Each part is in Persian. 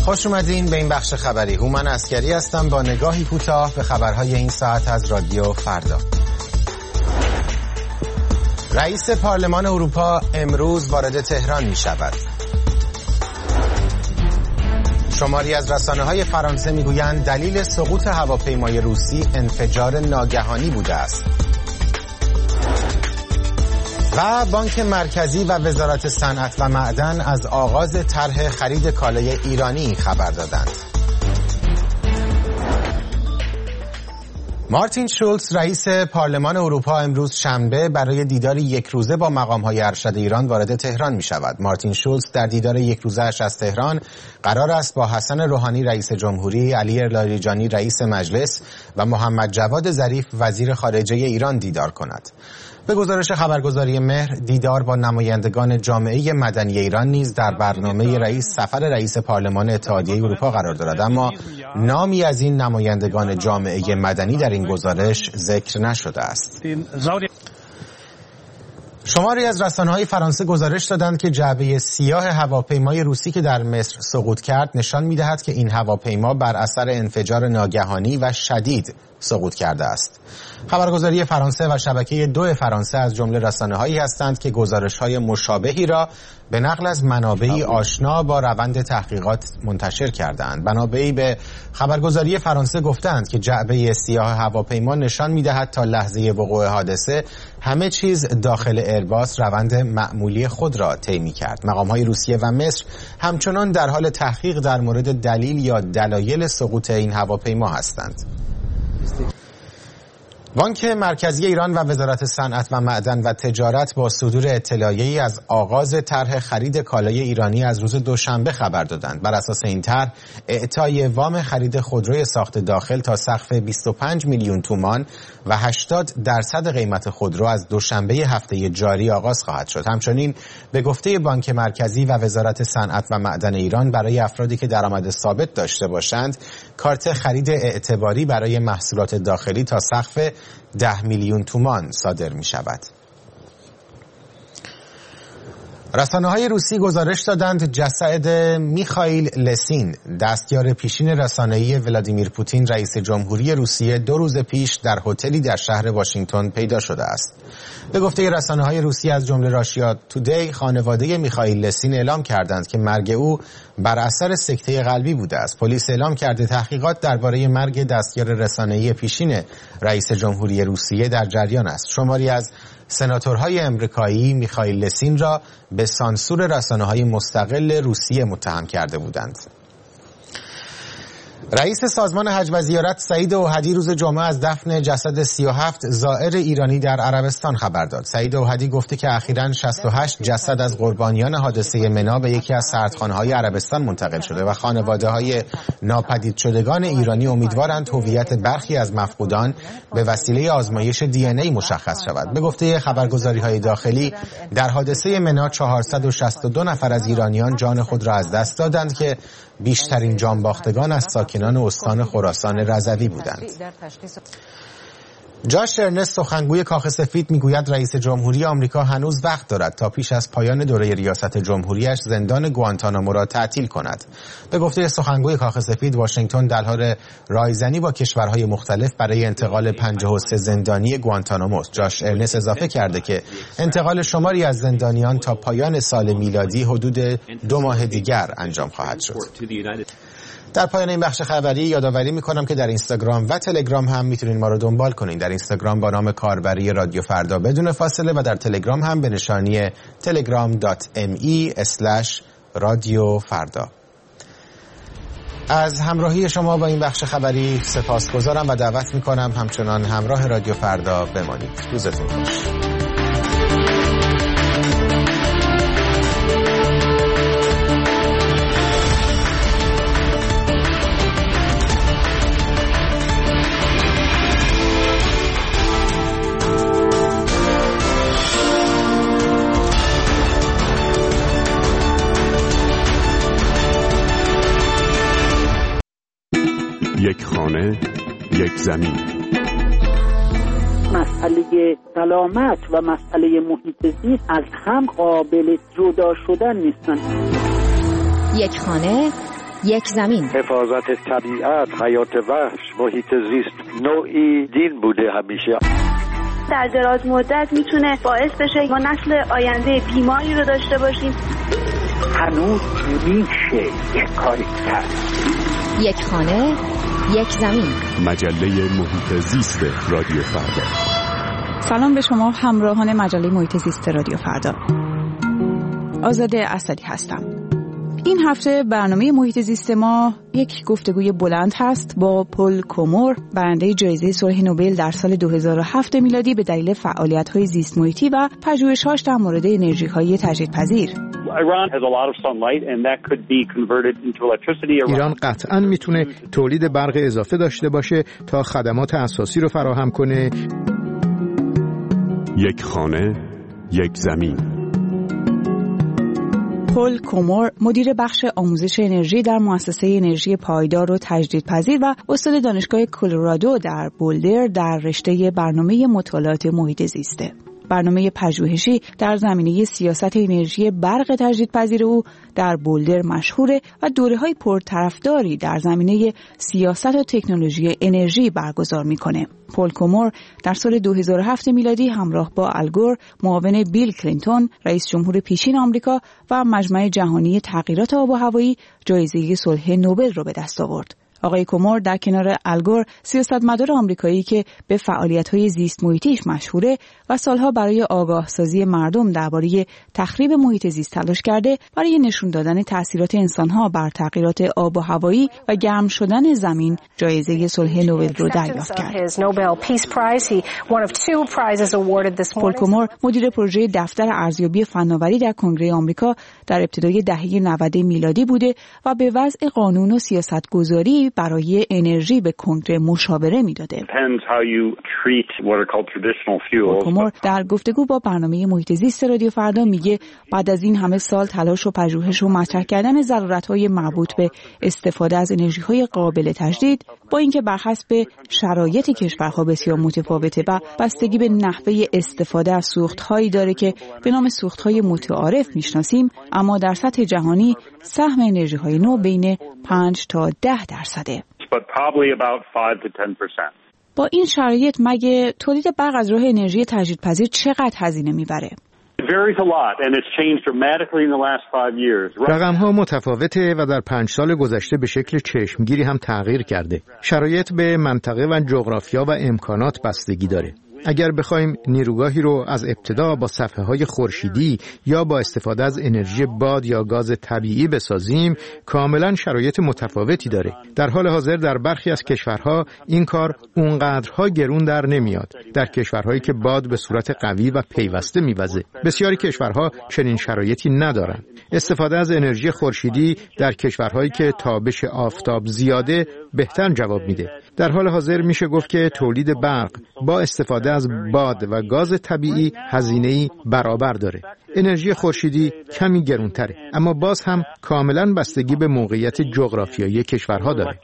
خوش اومدین به این بخش خبری. هومن عسکری هستم با نگاهی کوتاه به خبرهای این ساعت از رادیو فردا. رئیس پارلمان اروپا امروز وارد تهران می شود. شماری از رسانه‌های فرانسه میگویند دلیل سقوط هواپیمای روسی انفجار ناگهانی بوده است. و بانک مرکزی و وزارت صنعت و معدن از آغاز طرح خرید کالای ایرانی خبر دادند. مارتین شولز رئیس پارلمان اروپا امروز شنبه برای دیدار یک روزه با مقام‌های ارشد ایران وارد تهران می شود. مارتین شولز در دیدار یک روزه‌اش از تهران قرار است با حسن روحانی رئیس جمهوری، علی لاریجانی رئیس مجلس و محمد جواد ظریف وزیر خارجه ایران دیدار کند. به گزارش خبرگزاری مهر، دیدار با نمایندگان جامعه مدنی ایران نیز در برنامه سفر رئیس پارلمان اتحادیه اروپا قرار دارد، اما نامی از این نمایندگان جامعه مدنی در این گزارش ذکر نشده است. شماری از رسانه‌های فرانسه گزارش دادند که جعبه سیاه هواپیمای روسی که در مصر سقوط کرد نشان می‌دهد که این هواپیما بر اثر انفجار ناگهانی و شدید سقوط کرده است. خبرگزاری فرانسه و شبکه 2 فرانسه از جمله رسانه‌هایی هستند که گزارش‌های مشابهی را به نقل از منابعی آشنا با روند تحقیقات منتشر کردند. منابعی به خبرگزاری فرانسه گفتند که جعبه سیاه هواپیما نشان می‌دهد تا لحظه وقوع حادثه همه چیز داخل ایرباس روند معمولی خود را طی می‌کرد. مقام‌های روسیه و مصر همچنان در حال تحقیق در مورد دلیل یا دلایل سقوط این هواپیما هستند. بانک مرکزی ایران و وزارت صنعت و معدن و تجارت با صدور اطلاعیه‌ای از آغاز طرح خرید کالای ایرانی از روز دوشنبه خبر دادند. بر اساس این طرح اعطای وام خرید خودروی ساخت داخل تا سقف 25 میلیون تومان و 80% قیمت خودرو از دوشنبه هفته جاری آغاز خواهد شد. همچنین به گفته بانک مرکزی و وزارت صنعت و معدن ایران برای افرادی که درآمد ثابت داشته باشند کارت خرید اعتباری برای محصولات داخلی تا سقف 10 میلیون تومان صادر می شود. رسانه‌های روسی گزارش دادند جسد میخائیل لسین، دستیار پیشین رسانه‌ای ولادیمیر پوتین رئیس جمهوری روسیه 2 روز پیش در هتلی در شهر واشنگتن پیدا شده است. به گفته رسانه‌های روسی از جمله راشیا تودی، خانواده میخائیل لسین اعلام کردند که مرگ او بر اثر سکته قلبی بوده است. پلیس اعلام کرده تحقیقات درباره مرگ دستیار رسانه‌ای پیشین رئیس جمهوری روسیه در جریان است. شماری از سناتورهای امریکایی میخائیل لسین را به سانسور رسانه‌های مستقل روسیه متهم کرده بودند. رئیس سازمان حج و زیارت سعید اوحدی روز جمعه از دفن جسد 37 زائر ایرانی در عربستان خبر داد. سعید اوحدی گفته که اخیراً 68 جسد از قربانیان حادثه منی به یکی از سردخانه‌های عربستان منتقل شده و خانواده‌های ناپدید شدگان ایرانی امیدوارند هویت برخی از مفقودان به وسیله آزمایش دی ان ای مشخص شود. به گفته خبرگزاری‌های داخلی در حادثه منی 462 نفر از ایرانیان جان خود را از دست دادند که بیشترین جانباختگان از ساکنان استان خراسان رضوی بودند. جاش ارنست سخنگوی کاخ سفید میگوید رئیس جمهوری آمریکا هنوز وقت دارد تا پیش از پایان دوره ریاست جمهوریش زندان گوانتانامو را تعطیل کند. به گفته سخنگوی کاخ سفید، واشنگتن در حال رایزنی با کشورهای مختلف برای انتقال 53 زندانی گوانتانامو است. جاش ارنست اضافه کرده که انتقال شماری از زندانیان تا پایان سال میلادی حدود 2 ماه دیگر انجام خواهد شد. در پایان این بخش خبری یادآوری میکنم که در اینستاگرام و تلگرام هم میتونید ما رو دنبال کنید. در اینستاگرام با نام کاربری رادیو فردا بدون فاصله و در تلگرام هم به نشانی telegram.me/رادیو فردا. از همراهی شما با این بخش خبری سپاسگزارم و دعوت میکنم همچنان همراه رادیو فردا بمانید. روزتون خوش. یک خانه، یک زمین. مسئله سلامت و مسئله محیط زیست از هم قابل جدا شدن نیستن. یک خانه، یک زمین. حفاظت طبیعت، حیات وحش، محیط زیست نوعی دین بوده همیشه. در دراز مدت میتونه باعث بشه ما نسل آینده بیماری رو داشته باشیم. هنوز میشه یک کاری کرد. یک خانه، یک زمین. مجله محیط زیست رادیو فردا. سلام به شما همراهان مجله محیط زیست رادیو فردا. آزاده اسدی هستم. این هفته برنامه محیط زیست ما یک گفتگوی بلند هست با پل کومور، برنده جایزه صلح نوبل در سال 2007 میلادی به دلیل فعالیت‌های زیست محیطی و پژوهش‌هاش در مورد انرژی‌های تجدیدپذیر. ایران قطعاً میتونه تولید برق اضافه داشته باشه تا خدمات اساسی رو فراهم کنه. یک خانه، یک زمین. پل کومور، مدیر بخش آموزش انرژی در مؤسسه انرژی پایدار و تجدیدپذیر و استاد دانشگاه کلرادو در بولدر در رشته برنامه مطالعات محیط زیسته. برنامه پژوهشی در زمینه سیاست انرژی برق تجدیدپذیر او در بولدر مشهوره و دوره‌های پرطرفداری در زمینه سیاست و تکنولوژی انرژی برگزار می‌کنه. پل کومور در سال 2007 میلادی همراه با الگور، معاون بیل کلینتون، رئیس جمهور پیشین آمریکا و مجمع جهانی تغییرات آب و هوایی جایزه صلح نوبل را به دست آورد. آقای کومور در کنار الگور، سیاستمدار آمریکایی که به فعالیت‌های زیست محیطیش مشهوره و سالها برای آگاهسازی مردم درباره تخریب محیط زیست تلاش کرده، برای نشون دادن تأثیرات انسان‌ها بر تغییرات آب و هوایی و گرم شدن زمین جایزه صلح نوبل رو دریافت کرد. پل کومور، مدیر پروژه دفتر ارزیابی فناوری در کنگره آمریکا، در ابتدای دهه 90 میلادی بوده و به وضع قانون و سیاستگذاری برای انرژی به کنگره مشاوره میداده. کومور در گفتگو با برنامه محیط زیست رادیو فردا میگه بعد از این همه سال تلاش و پژوهش و مطرح کردن ضرورت‌های مربوط به استفاده از انرژی‌های قابل تجدید، با اینکه برحسب شرایط کشورها بسیار متفاوته و بستگی به نحوه استفاده از سوخت‌هایی داره که به نام سوخت‌های متعارف میشناسیم، اما در سطح جهانی سهم انرژی‌های نو بین 5 تا 10%. با این شرایط مگه تولید برق از راه انرژی تجدیدپذیر چقدر هزینه میبره؟ رقم‌ها متفاوته و در 5 سال گذشته به شکل چشمگیری هم تغییر کرده. شرایط به منطقه و جغرافیا و امکانات بستگی داره. اگر بخوایم نیروگاهی رو از ابتدا با صفحه‌های خورشیدی یا با استفاده از انرژی باد یا گاز طبیعی بسازیم، کاملا شرایط متفاوتی داره. در حال حاضر در برخی از کشورها این کار اونقدرها گرون در نمیاد. در کشورهایی که باد به صورت قوی و پیوسته میوزه. بسیاری کشورها چنین شرایطی ندارن. استفاده از انرژی خورشیدی در کشورهایی که تابش آفتاب زیاده بهتر جواب میده. در حال حاضر میشه گفت که تولید برق با استفاده از باد و گاز طبیعی هزینه‌ای برابر داره. انرژی خورشیدی کمی گرانتره، اما باز هم کاملا بستگی به موقعیت جغرافیایی کشورها داره.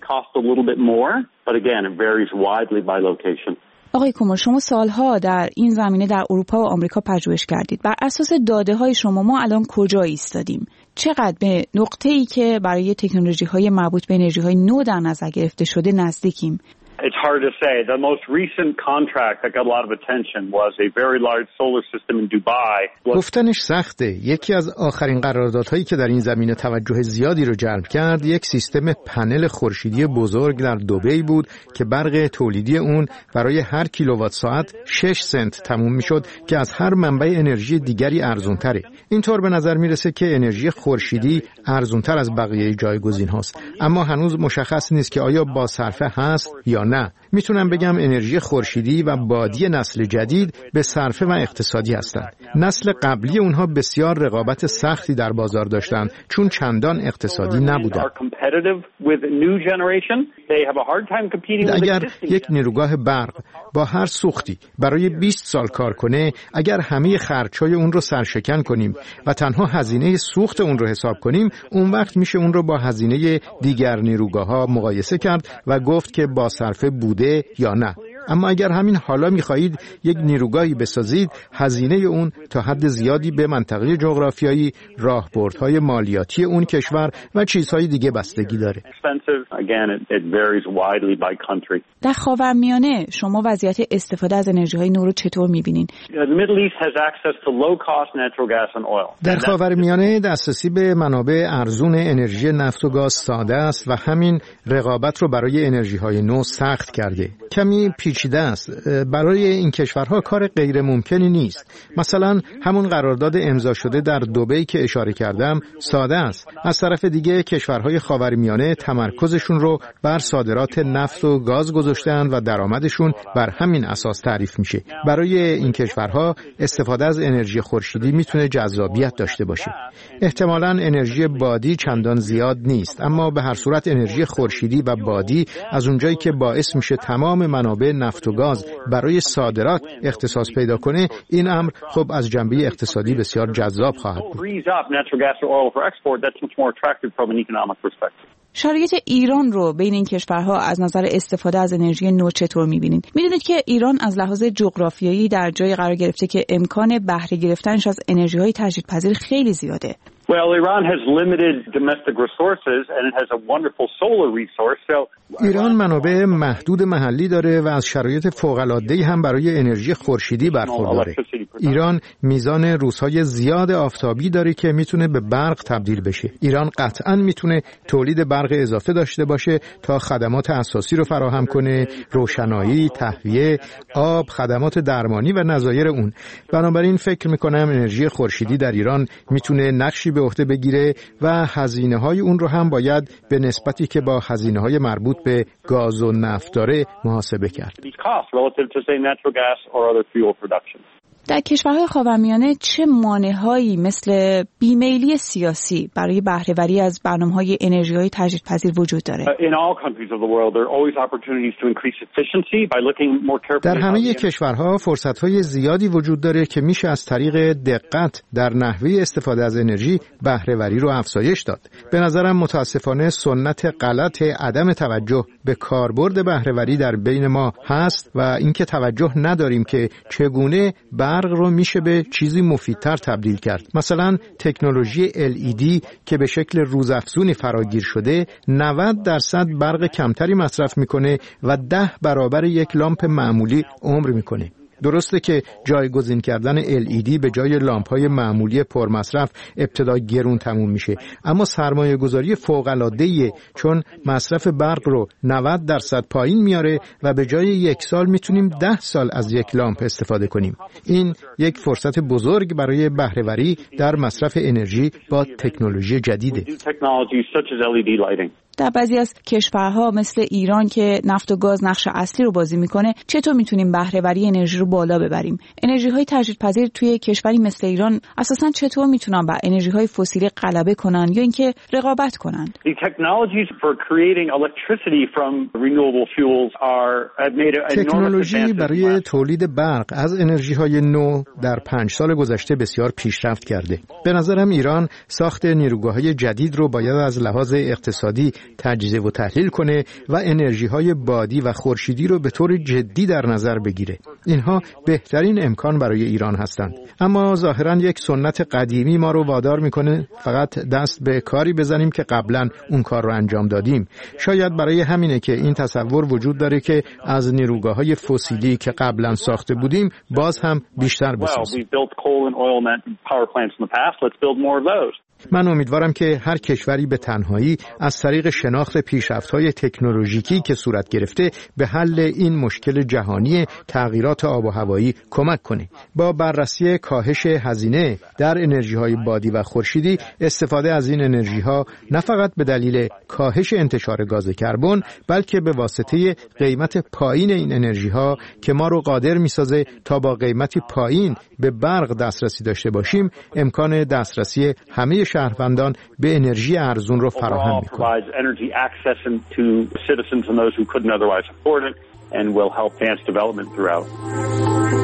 آقای کومور، شما سالها در این زمینه در اروپا و آمریکا پژوهش کردید. بر اساس داده‌های شما ما الان کجا ایستادیم؟ چقدر به نقطه‌ای که برای تکنولوژی‌های مربوط به انرژی‌های نو در نظر گرفته شده نزدیکیم؟ It's hard to say. The most recent contract that got a lot of attention was a very large solar system in Dubai. گفتنش سخته. یکی از آخرین قراردادهایی که در این زمینه توجه زیادی رو جلب کرد، یک سیستم پنل خورشیدی بزرگ در دبی بود که برق تولیدی اون برای هر کیلووات ساعت 6 سنت تموم میشد که از هر منبع انرژی دیگری ارزان‌تره. اینطور به نظر میرسه که انرژی خورشیدی ارزان‌تر از بقیه جایگزین هاست، اما هنوز مشخص نیست که آیا با صرفه هست یا نه. میتونم بگم انرژی خورشیدی و بادی نسل جدید به صرفه و اقتصادی هستند. نسل قبلی اونها بسیار رقابت سختی در بازار داشتند چون چندان اقتصادی نبودند. اگر یک نیروگاه برق با هر سوختی برای 20 سال کار کنه، اگر همه خرچای اون رو سرشکن کنیم و تنها هزینه سوخت اون رو حساب کنیم، اون وقت میشه اون رو با هزینه دیگر نیروگاه‌ها مقایسه کرد و گفت که با صرفه بوده یا نه. اما اگر همین حالا می‌خواهید یک نیروگاهی بسازید، هزینه اون تا حد زیادی به منطقه جغرافیایی، راهبردهای مالیاتی اون کشور و چیزهای دیگه بستگی داره. در خاورمیانه شما وضعیت استفاده از انرژی‌های نو رو چطور می‌بینید؟ در خاورمیانه دسترسی به منابع ارزون انرژی نفت و گاز ساده است و همین رقابت رو برای انرژی‌های نو سخت کرده. کمی پیچیده است. برای این کشورها کار غیر ممکنی نیست. مثلا همون قرارداد امضا شده در دبی که اشاره کردم ساده است. از طرف دیگه کشورهای خاورمیانه تمرکزشون رو بر صادرات نفت و گاز گذاشتن و درآمدشون بر همین اساس تعریف میشه. برای این کشورها استفاده از انرژی خورشیدی میتونه جذابیت داشته باشه. احتمالاً انرژی بادی چندان زیاد نیست، اما به هر صورت انرژی خورشیدی و بادی از اونجایی که باعث میشه تمام منابع نفت و گاز برای صادرات اختصاص پیدا کنه، این امر خب از جنبه اقتصادی بسیار جذاب خواهد بود. شرایط ایران رو بین این کشورها از نظر استفاده از انرژی نو چطور می‌بینید؟ می‌دونید که ایران از لحاظ جغرافیایی در جایی قرار گرفته که امکان بهره گرفتنش از انرژی‌های تجدیدپذیر خیلی زیاده. ایران منابع محدود محلی داره و از شرایط فوق‌العاده‌ای هم برای انرژی خورشیدی برخورداره. ایران میزان روزهای زیاد آفتابی داره که میتونه به برق تبدیل بشه. ایران قطعاً میتونه تولید برق اضافه داشته باشه تا خدمات اساسی رو فراهم کنه، روشنایی، تهویه، آب، خدمات درمانی و نظایر اون. بنابراین فکر میکنم انرژی خورشیدی در ایران میتونه نقشی به عهده بگیره و هزینه‌های اون رو هم باید به نسبتی که با هزینه‌های مربوط به گاز و نفت داره محاسبه کرد. در کشورهای خاورمیانه چه مانع‌هایی مثل بیمیلی سیاسی برای بهره‌وری از برنامه‌های انرژی‌های تجدیدپذیر وجود داره؟ در همه کشورها فرصت‌های زیادی وجود داره که میشه از طریق دقت در نحوه استفاده از انرژی بهره‌وری رو افزایش داد. به نظرم متاسفانه سنت غلط عدم توجه به کاربرد بهره‌وری در بین ما هست و اینکه توجه نداریم که چگونه برق رو میشه به چیزی مفیدتر تبدیل کرد. مثلا تکنولوژی LED که به شکل روزافزونی فراگیر شده 90% برق کمتری مصرف میکنه و 10 برابر یک لامپ معمولی عمر میکنه. درسته که جایگزین کردن LED به جای لامپ‌های معمولی پرمصرف ابتدا گرون تموم میشه، اما سرمایه گذاری فوق‌العاده‌ایه چون مصرف برق رو 90% پایین میاره و به جای 1 سال میتونیم 10 سال از یک لامپ استفاده کنیم. این یک فرصت بزرگ برای بهره‌وری در مصرف انرژی با تکنولوژی جدیده. در بعضی از کشورها مثل ایران که نفت و گاز نقش اصلی رو بازی میکنه، چطور میتونیم بهره‌وری انرژی رو بالا ببریم؟ انرژی‌های تجدیدپذیر توی کشوری مثل ایران اساساً چطور میتونن بر انرژی‌های فسیلی غلبه کنن یا اینکه رقابت کنن؟ تکنولوژی برای تولید برق از انرژی‌های نو در 5 سال گذشته بسیار پیشرفت کرده. به نظرم ایران ساخت نیروگاه‌های جدید رو باید از لحاظ اقتصادی تجزیه و تحلیل کنه و انرژی‌های بادی و خورشیدی رو به طور جدی در نظر بگیره. اینها بهترین امکان برای ایران هستند. اما ظاهراً یک سنت قدیمی ما رو وادار میکنه فقط دست به کاری بزنیم که قبلا اون کار رو انجام دادیم. شاید برای همینه که این تصور وجود داره که از نیروگاه‌های فسیلی که قبلا ساخته بودیم باز هم بیشتر بسازیم. من امیدوارم که هر کشوری به تنهایی از طریق شناخت پیشرفت‌های تکنولوژیکی که صورت گرفته به حل این مشکل جهانی تغییرات آب و هوایی کمک کنه. با بررسی کاهش هزینه در انرژی‌های بادی و خورشیدی، استفاده از این انرژی‌ها نه فقط به دلیل کاهش انتشار گاز کربن، بلکه به واسطه قیمت پایین این انرژی‌ها که ما رو قادر می‌سازه تا با قیمتی پایین به برق دسترسی داشته باشیم، امکان دسترسی همه شهروندان به انرژی ارزون رو فراهم می‌کنه. and will help advance development throughout.